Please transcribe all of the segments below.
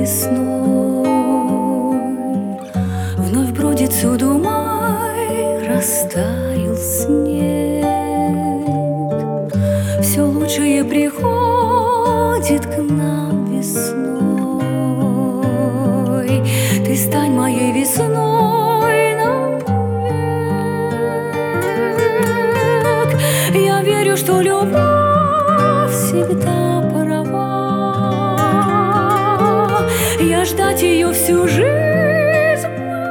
весной. Вновь бродит всюду май, растаял снег. Все лучшее приходит к нам весной. Ты стань моей весной навек. Я верю, что любовь всегда права. Я ждать ее всю жизнь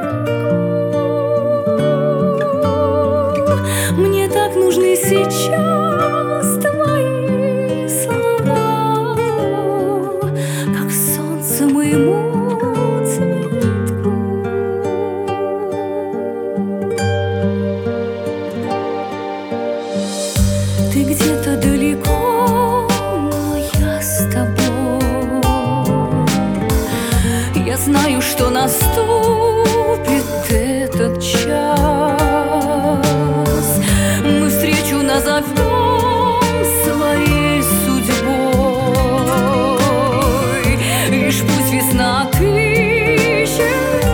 могу. Мне так нужны сейчас твои слова, как солнце моему цветку. Ты где-то далеко, но я с тобой. Я знаю, что наступит этот час. Мы встречу назовем своей судьбой. Лишь пусть весна отыщет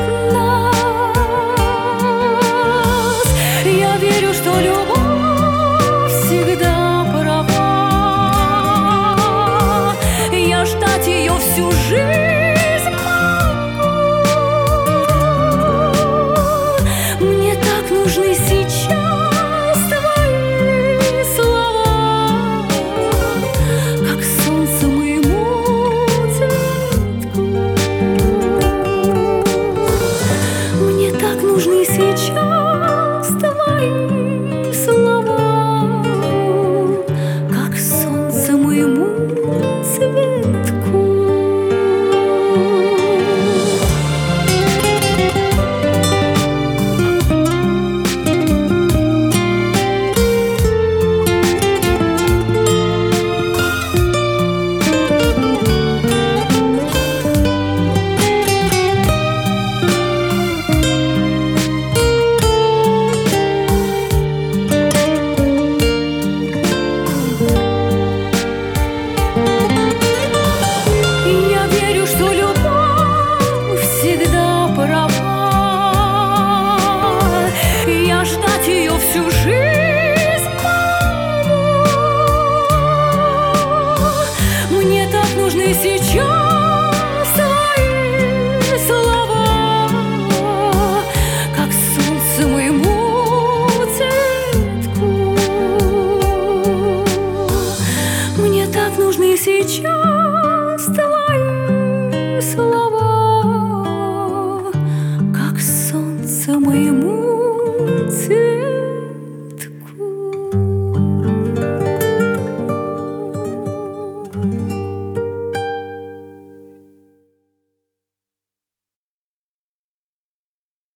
нас. Я верю, что любовь всегда права. Я ждать ее всю жизнь могу. Мне так нужны сейчас твои слова, как солнце моему цветку. Мне так нужны сейчас твои слова, как солнце моему цветку. Я ждать ее всю жизнь могу. Мне так нужны сейчас твои слова, как солнце моему цветку. Мне так нужны сейчас твои слова.